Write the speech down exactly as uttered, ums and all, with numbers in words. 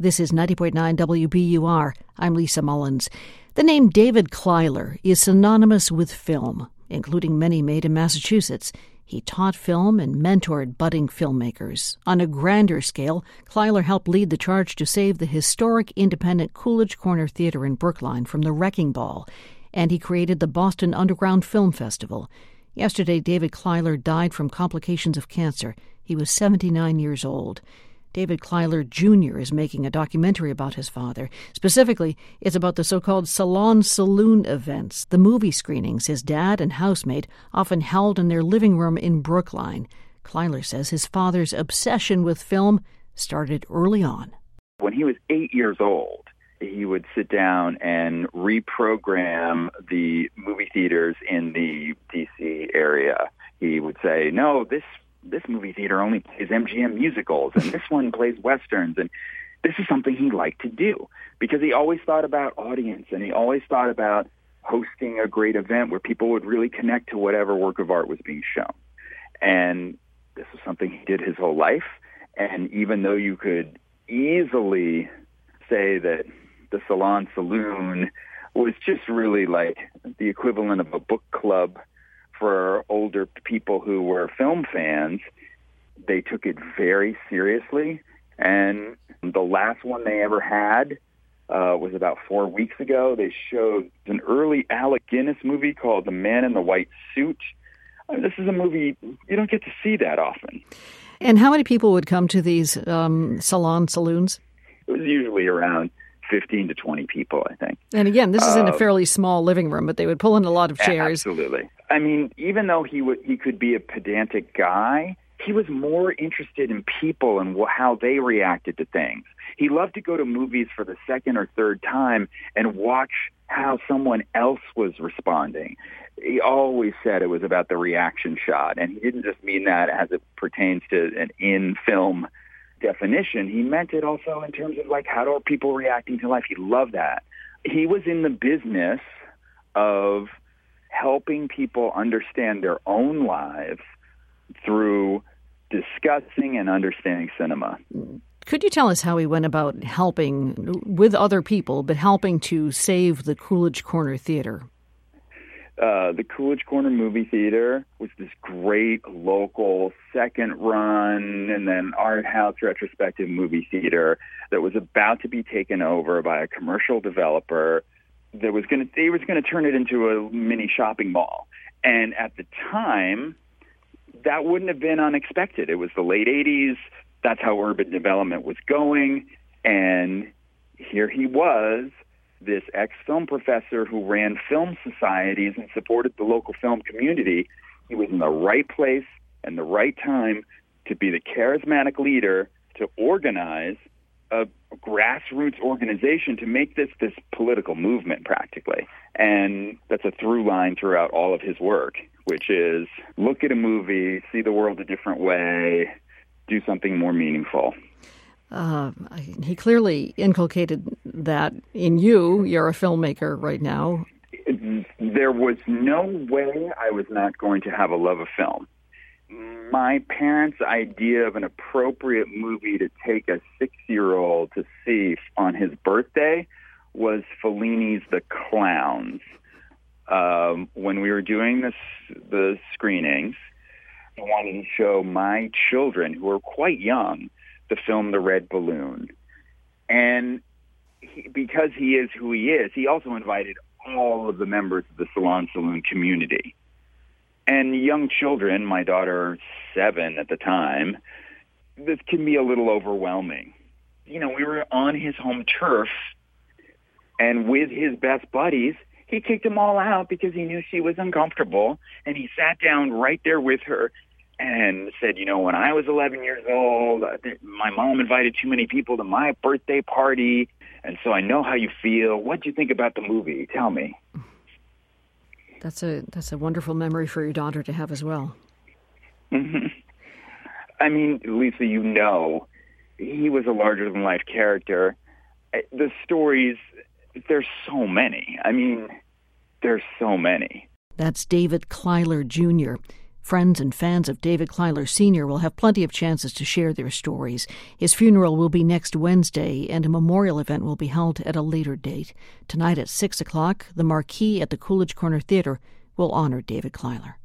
This is ninety point nine W B U R. I'm Lisa Mullins. The name David Kleiler is synonymous with film, including many made in Massachusetts. He taught film and mentored budding filmmakers. On a grander scale, Kleiler helped lead the charge to save the historic independent Coolidge Corner Theater in Brookline from the wrecking ball, and he created the Boston Underground Film Festival. Yesterday, David Kleiler died from complications of cancer. He was seventy-nine years old. David Kleiler Junior is making a documentary about his father. Specifically, it's about the so-called Salon Saloon events, the movie screenings his dad and housemate often held in their living room in Brookline. Kleiler says his father's obsession with film started early on. When he was eight years old, he would sit down and reprogram the movie theaters in the D C area. He would say, no, this this movie theater only plays M G M musicals, and this one plays Westerns. And this is something he liked to do because he always thought about audience, and he always thought about hosting a great event where people would really connect to whatever work of art was being shown. And this was something he did his whole life. And even though you could easily say that the Salon Saloon was just really like the equivalent of a book club for older people who were film fans, they took it very seriously. And the last one they ever had uh, was about four weeks ago. They showed an early Alec Guinness movie called The Man in the White Suit. I mean, this is a movie you don't get to see that often. And how many people would come to these um, salon saloons? It was usually around fifteen to twenty people, I think. And again, this is in a uh, fairly small living room, but they would pull in a lot of chairs. Absolutely. I mean, even though he would, he could be a pedantic guy, he was more interested in people and wh- how they reacted to things. He loved to go to movies for the second or third time and watch how someone else was responding. He always said it was about the reaction shot, and he didn't just mean that as it pertains to an in-film definition. He meant it also in terms of, like, how are people reacting to life? He loved that. He was in the business of helping people understand their own lives through discussing and understanding cinema. Could you tell us how he went about helping with other people, but helping to save the Coolidge Corner Theater? Uh, the Coolidge Corner Movie Theater was this great local second run and then art house retrospective movie theater that was about to be taken over by a commercial developer that was going to, they was going to turn it into a mini shopping mall. And at the time, that wouldn't have been unexpected. It was the late eighties. That's how urban development was going. And here he was, this ex-film professor who ran film societies and supported the local film community. He was in the right place and the right time to be the charismatic leader to organize a grassroots organization to make this this political movement practically. And that's a through line throughout all of his work, which is look at a movie, see the world a different way, do something more meaningful. Uh, he clearly inculcated that in you. You're a filmmaker right now. There was no way I was not going to have a love of film. My parents' idea of an appropriate movie to take a six-year-old to see on his birthday was Fellini's The Clowns. Um, when we were doing this, the screenings, I wanted to show my children, who were quite young, the film The Red Balloon. And he, because he is who he is, he also invited all of the members of the Salon Saloon community. And young children, my daughter, seven at the time, this can be a little overwhelming. You know, we were on his home turf, and with his best buddies, he kicked them all out because he knew she was uncomfortable, and he sat down right there with her and said, you know, when I was eleven years old, my mom invited too many people to my birthday party, and so I know how you feel. What do you think about the movie? Tell me. That's a that's a wonderful memory for your daughter to have as well. Mm-hmm. I mean, Lisa, you know, he was a larger-than-life character. The stories, there's so many. I mean, there's so many. That's David Kleiler Junior Friends and fans of David Klyler Senior will have plenty of chances to share their stories. His funeral will be next Wednesday, and a memorial event will be held at a later date. Tonight at six o'clock, the Marquee at the Coolidge Corner Theater will honor David Klyler.